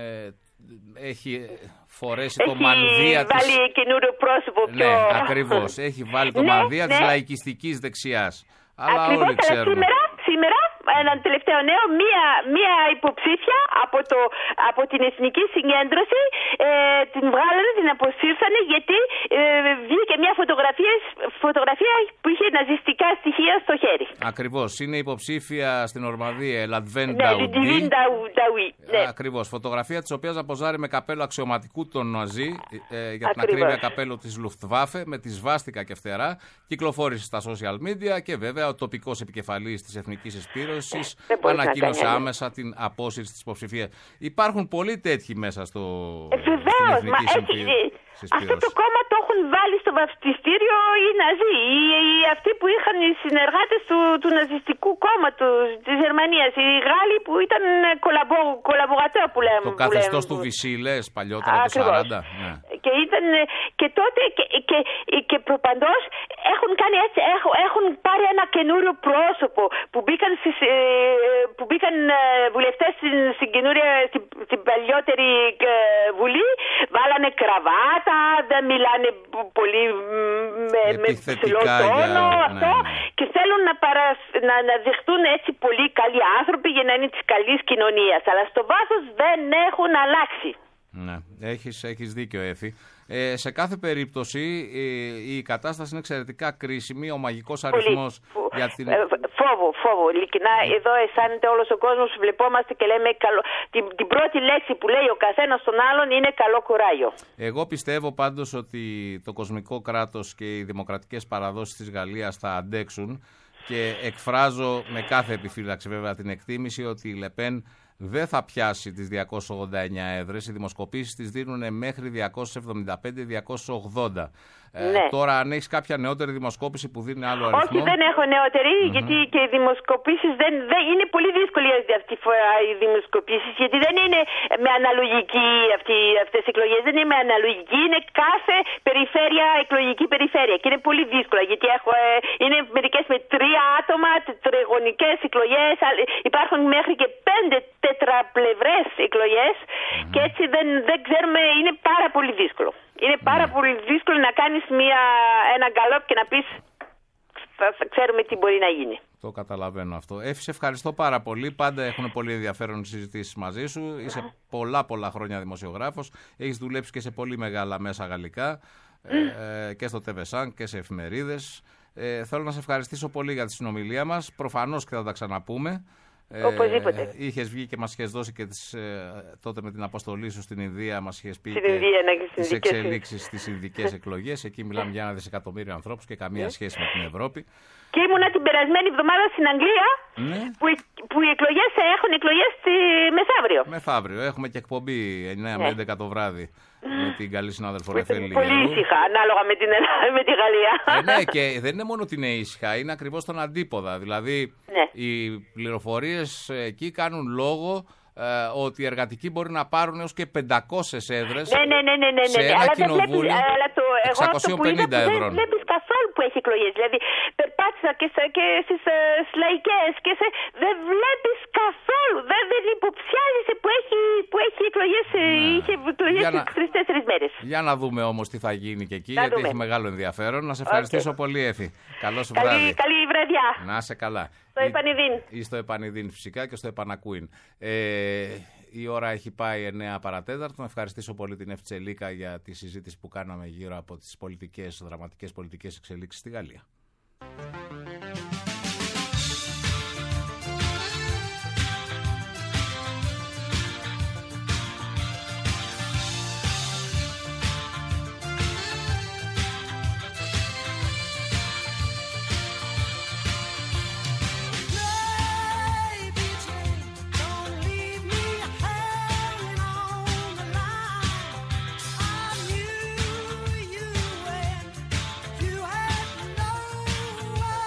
έχει φορέσει το μανδύα της. Έχει βάλει καινούριο πρόσωπο πιο. Ναι, ακριβώς. Έχει βάλει το μανδύα της λαϊκιστικής δεξιάς. Αλλά ακριβώς, όλοι ξέρουμε. Σήμερα, ένα τελευταίο νέο, μία υποψήφια από την Εθνική Συγκέντρωση την βγάλανε, την αποσύρθανε γιατί βγήκε μια φωτογραφία που είχε ναζιστικά στοιχεία στο χέρι. Ακριβώς. Είναι υποψήφια στην Ορμανδία, Λαντβέν Νταουί. Ακριβώς. Φωτογραφία της οποίας αποζάρει με καπέλο αξιωματικού των Ναζί, για την ακρίβεια καπέλο της Λουφτβάφε, με τη σβάστικα και φτερά. Κυκλοφόρησε στα social media και βέβαια ο τοπικός επικεφαλής της Εθνικής Εσπήρωσης ανακοίνωσε άμεσα την απόσυρση της υποψηφίας. Υπάρχουν πολλοί τέτοιοι μέσα στην Εθνική Συμφιλίωση. Αυτό το κόμμα το έχουν βάλει στο βαφτιστήριο οι Ναζί, οι αυτοί που είχαν οι συνεργάτες του ναζιστικού κόμματος της Γερμανίας, οι Γάλλοι που ήταν κολαμπογατέρ που λέμε. Το καθεστώς του Βυσίλες παλιότερα, το 40. Ναι. Και τότε και προπαντός έχουν πάρει ένα καινούριο πρόσωπο που μπήκαν βουλευτές στην παλιότερη Βουλή, βάλανε κραβάτα, δεν μιλάνε πολύ με ψηλό τόνο, αυτό, και θέλουν να δεχτούν έτσι πολύ καλοί άνθρωποι για να είναι της καλής κοινωνίας, αλλά στο βάθος δεν έχουν αλλάξει. Ναι, έχεις δίκιο, Έφη. Σε κάθε περίπτωση η κατάσταση είναι εξαιρετικά κρίσιμη. Ο μαγικός αριθμός για την... Φόβο, ειλικρινά. Εδώ αισθάνεται όλος ο κόσμος, βλεπόμαστε και λέμε την πρώτη λέξη που λέει ο καθένας στον άλλον είναι καλό κουράγιο. Εγώ πιστεύω πάντως ότι το κοσμικό κράτος και οι δημοκρατικές παραδόσεις της Γαλλίας θα αντέξουν, και εκφράζω με κάθε επιφύλαξη βέβαια την εκτίμηση ότι η Λεπέν δεν θα πιάσει τις 289 έδρες. Οι δημοσκοπήσεις τις δίνουν μέχρι 275-280. Ναι. Τώρα, αν έχεις κάποια νεότερη δημοσκόπηση που δίνει άλλο αριθμό... Όχι, δεν έχω νεότερη, γιατί και οι δημοσκοπήσεις δεν είναι πολύ δύσκολη αυτή τη φορά οι δημοσκοπήσεις, γιατί δεν είναι με αναλογική αυτές οι εκλογές, δεν είναι με αναλογική, είναι κάθε περιφέρεια, εκλογική περιφέρεια, και είναι πολύ δύσκολα, γιατί είναι μερικές με 3 άτομα, τετραγωνικές εκλογές, υπάρχουν μέχρι και 5 τετραπλευρές εκλογές, και έτσι δεν ξέρουμε, είναι πάρα πολύ δύσκολο. Είναι πάρα πολύ δύσκολο να κάνεις ένα γκαλόπ και να πεις θα ξέρουμε τι μπορεί να γίνει. Το καταλαβαίνω αυτό. Έφη, σε ευχαριστώ πάρα πολύ. Πάντα έχουν πολύ ενδιαφέρον οι συζητήσεις μαζί σου. Είσαι πολλά χρόνια δημοσιογράφος. Έχεις δουλέψει και σε πολύ μεγάλα μέσα γαλλικά, και στο TV5 και σε εφημερίδες. Θέλω να σε ευχαριστήσω πολύ για τη συνομιλία μας. Προφανώς και θα τα ξαναπούμε. Οπωσδήποτε. Είχες βγει και μας είχες δώσει και τότε με την αποστολή σου στην Ινδία, μας είχες πει τις εξελίξεις στις Ινδικές εκλογές. Εκεί μιλάμε για 1 δισεκατομμύριο ανθρώπους και καμία σχέση με την Ευρώπη. Και ήμουνα την περασμένη εβδομάδα στην Αγγλία, που οι εκλογές έχουν εκλογές μεθαύριο. Μεθαύριο. Έχουμε και εκπομπή 9 με 11 το βράδυ με την καλή συνάδελφο Ρεφέλη. Πολύ ήσυχα, ανάλογα με τη Γαλλία. Ναι, και δεν είναι μόνο ότι είναι ήσυχα, είναι ακριβώς τον αντίποδα. Δηλαδή, οι πληροφορίες εκεί κάνουν λόγο ότι οι εργατικοί μπορεί να πάρουν έως και 500 έδρες σε ένα κοινοβούλιο 650 ευρώ. Δεν βλέπεις καθόλου που έχει εκλογές. Δηλαδή, περπάτησα και στις λαϊκές και δεν βλέπεις καθόλου. Δεν υποψιάζεσαι που έχει εκλογές. Είχε εκλογές στις 3-4 μέρες. Για να δούμε όμως τι θα γίνει και εκεί, γιατί έχει μεγάλο ενδιαφέρον. Να σε ευχαριστήσω πολύ, Έφη. Καλό σου βράδυ. Καλή βραδιά. Να είσαι καλά. Στο Επανειδήν. Ή στο Επανειδήν φυσικά και στο Επανακούιν. Η ώρα έχει πάει 9 παρατέταρτο. Να ευχαριστήσω πολύ την Εύη Τσελίκα για τη συζήτηση που κάναμε γύρω από τις δραματικές πολιτικές εξελίξεις στη Γαλλία. You had no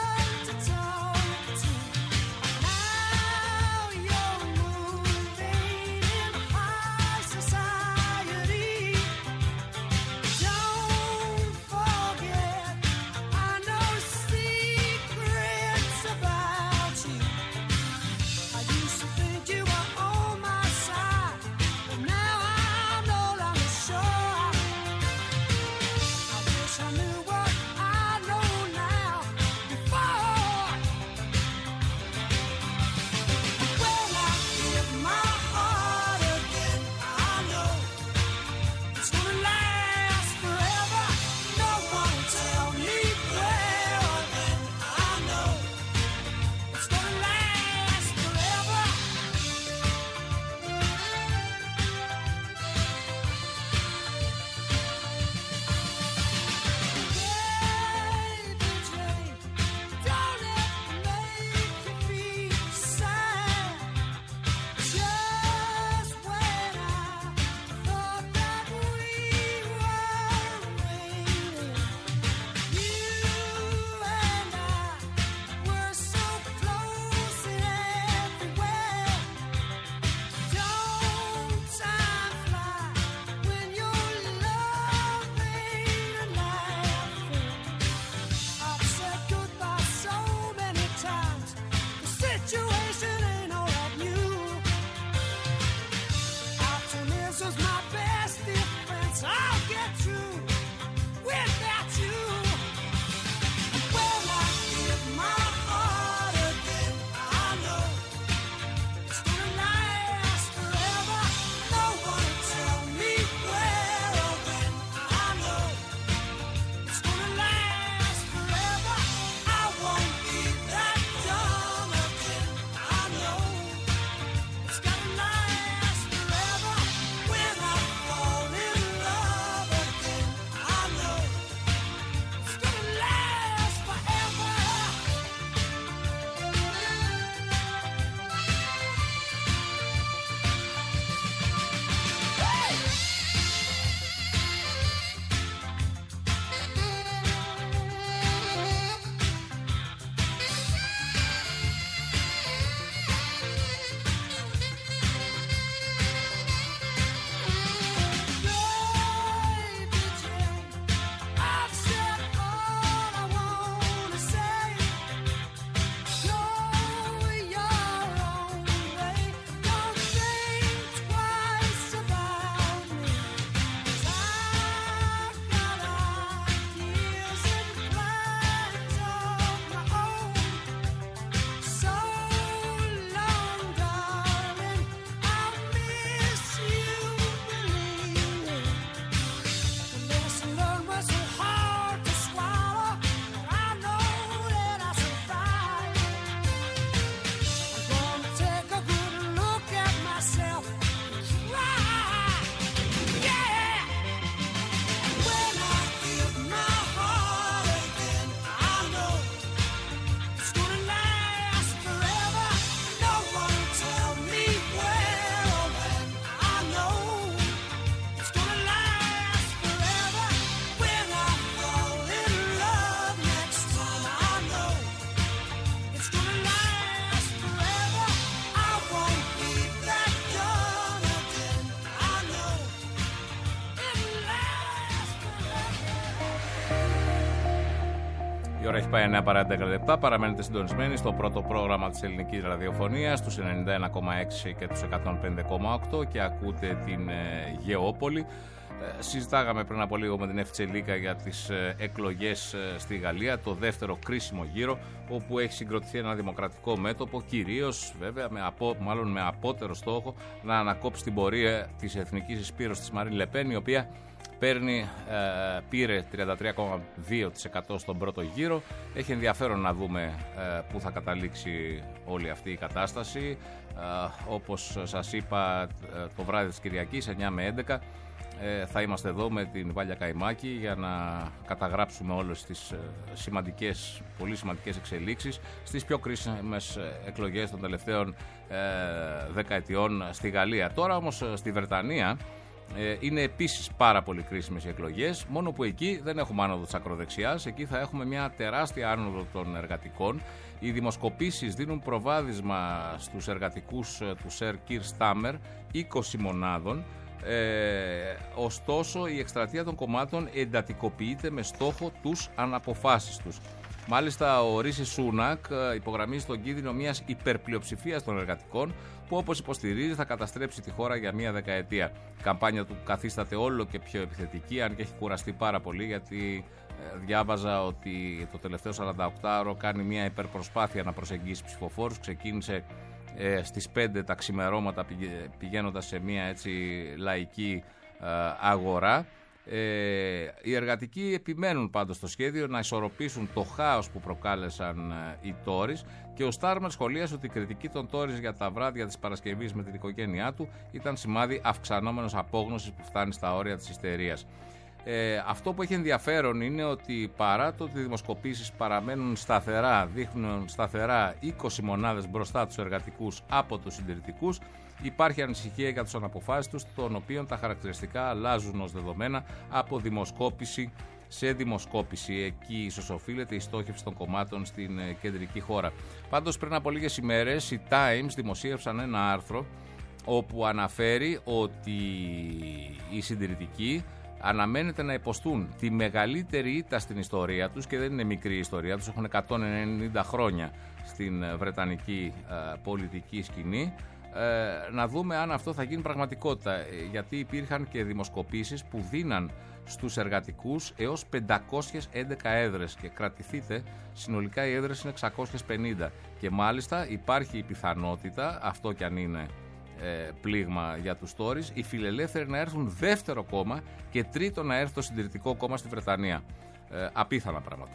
Η ώρα έχει πάει 9 παρά 11 λεπτά. Παραμένετε συντονισμένοι στο πρώτο πρόγραμμα της ελληνικής ραδιοφωνίας, τους 91,6 και τους 105,8 και ακούτε την Γεώπολη. Συζητάγαμε πριν από λίγο με την Ευθυτσελίκα για τις εκλογές στη Γαλλία, το δεύτερο κρίσιμο γύρο, όπου έχει συγκροτηθεί ένα δημοκρατικό μέτωπο, κυρίως βέβαια με απότερο στόχο να ανακόψει την πορεία της εθνικής εισπύρωσης της Μαρίν Λεπέν, η οποία πήρε 33,2% στον πρώτο γύρο. Έχει ενδιαφέρον να δούμε πού θα καταλήξει όλη αυτή η κατάσταση. Όπως σας είπα, το βράδυ της Κυριακής 9 με 11 θα είμαστε εδώ με την Βάλια Καϊμάκη για να καταγράψουμε όλες τις πολύ σημαντικές εξελίξεις στις πιο κρίσιμες εκλογές των τελευταίων δεκαετιών στη Γαλλία. Τώρα όμως στη Βρετανία είναι επίσης πάρα πολύ κρίσιμες οι εκλογές, μόνο που εκεί δεν έχουμε άνοδο της ακροδεξιάς, εκεί θα έχουμε μια τεράστια άνοδο των εργατικών. Οι δημοσκοπήσεις δίνουν προβάδισμα στους εργατικούς του Σερ Κίρ Στάμερ 20 μονάδων. Ωστόσο η εκστρατεία των κομμάτων εντατικοποιείται με στόχο τους αναποφάσεις τους. Μάλιστα ο Ρίση Σούνακ υπογραμμίζει τον κίνδυνο μιας υπερπλειοψηφίας των εργατικών που, όπως υποστηρίζει, θα καταστρέψει τη χώρα για μια δεκαετία. Η καμπάνια του καθίσταται όλο και πιο επιθετική, αν και έχει κουραστεί πάρα πολύ, γιατί διάβαζα ότι το τελευταίο 48ωρο κάνει μια υπερπροσπάθεια να προσεγγίσει ψηφοφόρους. Ξεκίνησε στις 5 τα ξημερώματα πηγαίνοντας σε μια έτσι λαϊκή αγορά. Οι εργατικοί επιμένουν πάντως στο σχέδιο να ισορροπήσουν το χάος που προκάλεσαν οι Τόρις και ο Στάρμερ σχολίασε ότι η κριτική των Τόρις για τα βράδια της Παρασκευής με την οικογένειά του ήταν σημάδι αυξανόμενος απόγνωσης που φτάνει στα όρια της ιστερίας. Αυτό που έχει ενδιαφέρον είναι ότι παρά το ότι οι δημοσκοπήσεις παραμένουν σταθερά, δείχνουν σταθερά 20 μονάδες μπροστά τους εργατικούς από τους συντηρητικούς, υπάρχει ανησυχία για τους αναποφάσεις των οποίων τα χαρακτηριστικά αλλάζουν ως δεδομένα από δημοσκόπηση σε δημοσκόπηση. Εκεί ίσως οφείλεται η στόχευση των κομμάτων στην κεντρική χώρα. Πάντως πριν από λίγες ημέρες οι Times δημοσίευσαν ένα άρθρο όπου αναφέρει ότι οι συντηρητικοί αναμένεται να υποστούν τη μεγαλύτερη ήττα στην ιστορία τους, και δεν είναι μικρή η ιστορία τους, έχουν 190 χρόνια στην βρετανική πολιτική σκηνή. Να δούμε αν αυτό θα γίνει πραγματικότητα, γιατί υπήρχαν και δημοσκοπήσεις που δίναν στους εργατικούς έως 511 έδρες και κρατηθείτε, συνολικά οι έδρες είναι 650 και μάλιστα υπάρχει η πιθανότητα, αυτό κι αν είναι πλήγμα για τους Τόρις, οι φιλελεύθεροι να έρθουν δεύτερο κόμμα και τρίτο να έρθει το συντηρητικό κόμμα στη Βρετανία. Απίθανα πράγματα.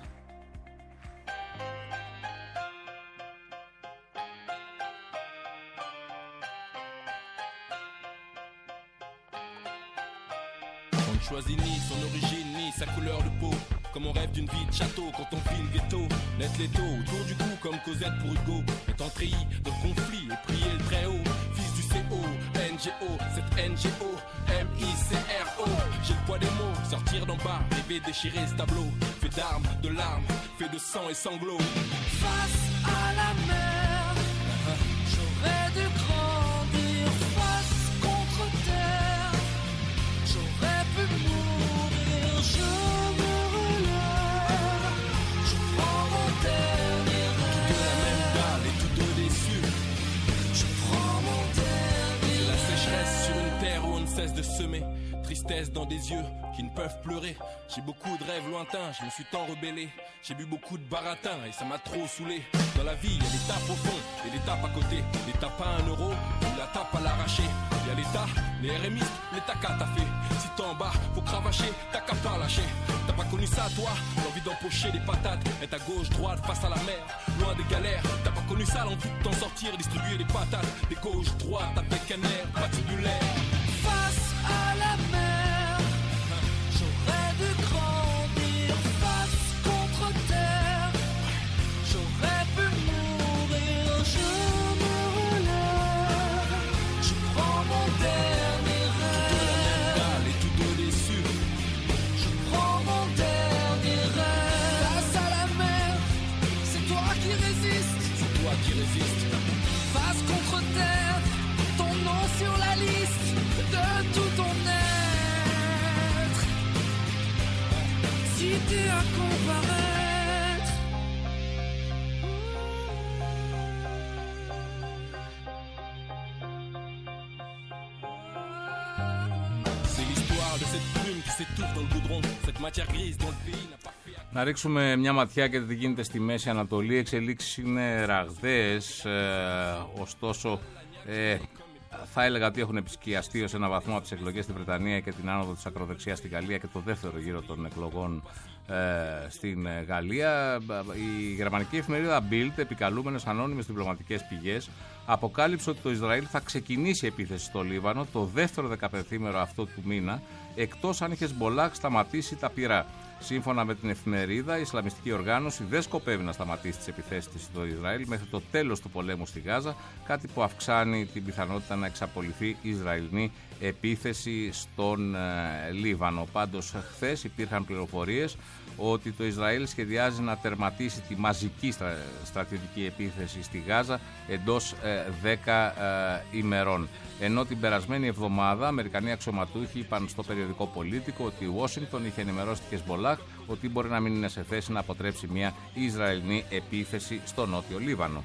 On ne choisit ni son origine ni sa couleur de peau. Comme on rêve d'une vie de château quand on file ghetto. Naître l'étau autour du cou comme Cosette pour Hugo. Étant treillis de conflits et prier le très haut. Fils du CO, NGO, cette NGO, MICRO. J'ai le poids des mots, sortir d'en bas, rêver déchirer ce tableau. Fait d'armes, de larmes, fait de sang et sanglots. Face à la mer, j'aurais dû grandir. Face contre terre, j'aurais pu mourir. Je me relève, je prends mon dernier rêve. De la même dalle et tous deux déçus. Je prends mon dernier La sécheresse sur une terre où on ne cesse de semer. Tristesse dans des yeux qui ne peuvent pleurer. J'ai beaucoup de rêves lointains, je me suis tant rebellé. J'ai bu beaucoup de baratin et ça m'a trop saoulé. Dans la vie, il y a des tapes au fond et des tapes à côté. Les tapes à 1 euro ou la tape à l'arraché. Il y a l'État, les RMistes, les tacas t'as fait. Si t'es en bas, faut cravacher, t'as qu'à pas lâcher. T'as pas connu ça toi, l'envie d'empocher des patates. Être à gauche, droite, face à la mer, loin des galères. T'as pas connu ça, l'envie de t'en sortir, distribuer des patates. Des gauches, droite, avec un air patibulaire. face à la mer. J'aurais dû grandir face contre terre. J'aurais pu mourir, je me relève. Je prends mon dernier rêve. Dalle et tous deux déçus. Je prends mon dernier rêve. Face à la mer, c'est toi qui résistes. C'est toi qui résistes. Face contre terre, ton nom sur la liste de tout ton être. cette plume qui s'étouffe dans le goudron, cette matière grise dont le pays n'a pas fait. Να ρίξουμε μια ματιά και τι γίνεται στη Μέση Ανατολή. Οι εξελίξεις είναι ραγδαίες, ωστόσο θα έλεγα ότι έχουν επισκιαστεί ως ένα βαθμό από τις εκλογές στη Βρετανία και την άνοδο της ακροδεξιάς στη Γαλλία και το δεύτερο γύρο των εκλογών στην Γαλλία. Η γερμανική εφημερίδα Bild, επικαλούμενες ανώνυμες διπλωματικές πηγές, αποκάλυψε ότι το Ισραήλ θα ξεκινήσει επίθεση στο Λίβανο το δεύτερο 15ήμερο αυτό του μήνα, εκτός αν η Χεσμπολάχ σταματήσει τα πυρά. Σύμφωνα με την εφημερίδα, η Ισλαμιστική οργάνωση δεν σκοπεύει να σταματήσει τις επιθέσεις της στο Ισραήλ μέχρι το τέλος του πολέμου στη Γάζα, κάτι που αυξάνει την πιθανότητα να εξαπολυθεί η Ισραηλινή επίθεση στον Λίβανο. Πάντως, χθες υπήρχαν πληροφορίες ότι το Ισραήλ σχεδιάζει να τερματίσει τη μαζική στρατιωτική επίθεση στη Γάζα εντός 10 ημερών. Ενώ την περασμένη εβδομάδα Αμερικανοί αξιωματούχοι είπαν στο περιοδικό Πολίτικο ότι η Ουάσιγκτον είχε ενημερώσει τη Χεσμπολάχ ότι μπορεί να μην είναι σε θέση να αποτρέψει μια Ισραηλινή επίθεση στο νότιο Λίβανο.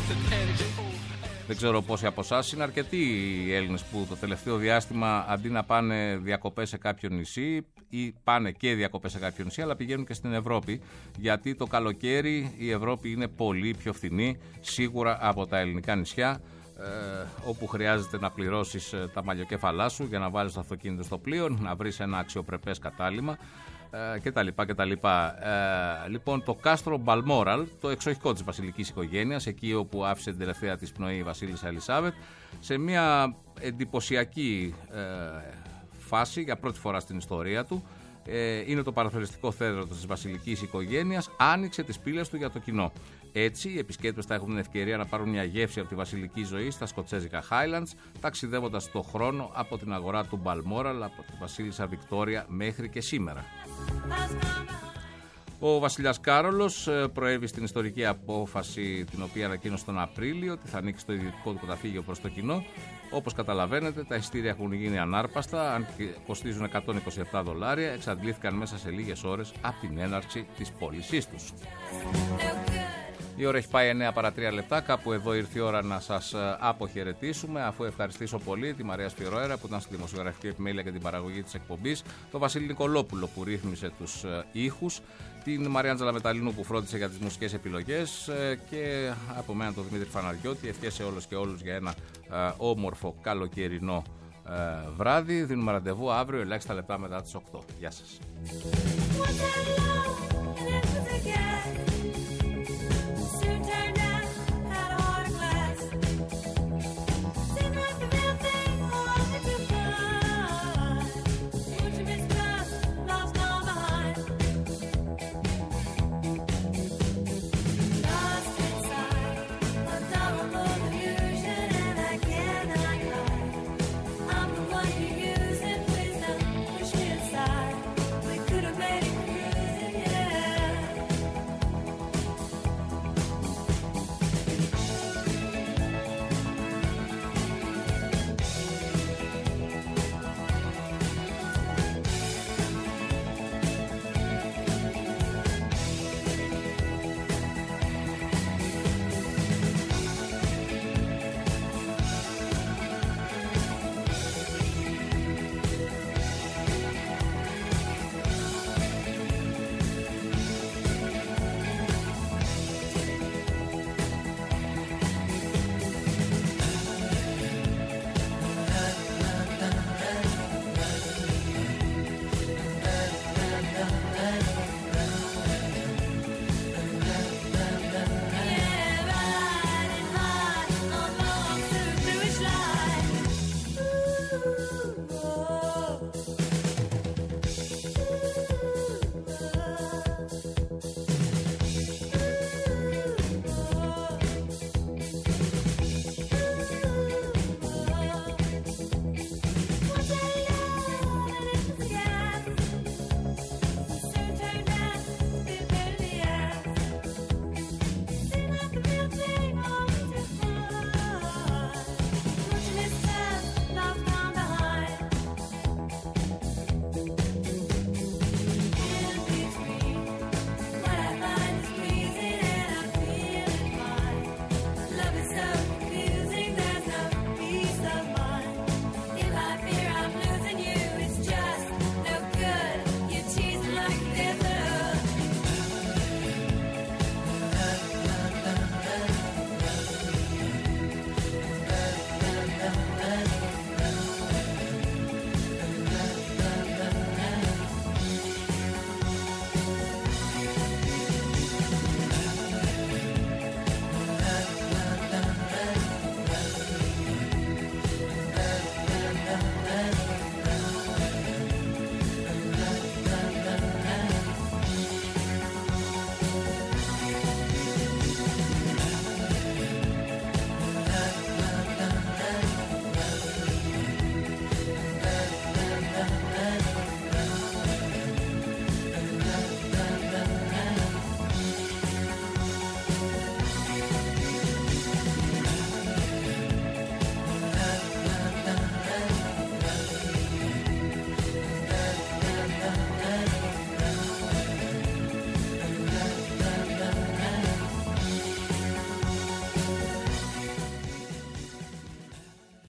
Δεν ξέρω πόσοι από εσάς είναι αρκετοί οι Έλληνες που το τελευταίο διάστημα αντί να πάνε διακοπές σε κάποιο νησί ή πάνε και διακοπές σε κάποιο νησί, αλλά πηγαίνουν και στην Ευρώπη, γιατί το καλοκαίρι η Ευρώπη είναι πολύ πιο φθηνή σίγουρα από τα ελληνικά νησιά, όπου χρειάζεται να πληρώσεις τα μαλλιοκέφαλά σου για να βάλεις το αυτοκίνητο στο πλοίο, να βρεις ένα αξιοπρεπές κατάλημα κτλ. Λοιπόν, το κάστρο Μπαλμόραλ, το εξοχικό της βασιλικής οικογένειας, εκεί όπου άφησε την τελευταία της πνοή η βασίλισσα Ελισάβετ, σε μια εντυπωσιακή φάση για πρώτη φορά στην ιστορία του, είναι το παραθεριστικό θέατρο της βασιλικής οικογένειας, άνοιξε τις πύλες του για το κοινό. Έτσι, οι επισκέπτες θα έχουν την ευκαιρία να πάρουν μια γεύση από τη βασιλική ζωή στα σκοτσέζικα Highlands, ταξιδεύοντας στον χρόνο από την αγορά του Balmoral, από τη βασίλισσα Βικτόρια μέχρι και σήμερα. Ο βασιλιάς Κάρολος προέβη στην ιστορική απόφαση, την οποία ανακοίνωσε τον Απρίλιο, ότι θα ανοίξει το ιδιωτικό του καταφύγιο προς το κοινό. Όπως καταλαβαίνετε, τα εισιτήρια έχουν γίνει ανάρπαστα, αν και κοστίζουν $127, εξαντλήθηκαν μέσα σε λίγες ώρες από την έναρξη της πώλησής τους. Η ώρα έχει πάει 9 παρά 3 λεπτά. Κάπου εδώ ήρθε η ώρα να σας αποχαιρετήσουμε, αφού ευχαριστήσω πολύ τη Μαρία Σπυροέρα που ήταν στη δημοσιογραφική επιμέλεια και την παραγωγή της εκπομπής, τον Βασίλη Νικολόπουλο που ρύθμισε τους ήχους, την Μαριάντζελα Μεταλλίνου που φρόντισε για τις μουσικές επιλογές και από μένα τον Δημήτρη Φαναριώτη. Ευχές σε όλους και όλους για ένα όμορφο καλοκαιρινό βράδυ. Δίνουμε ραντεβού αύριο ελάχιστα λεπτά μετά τις 8. Γεια σας.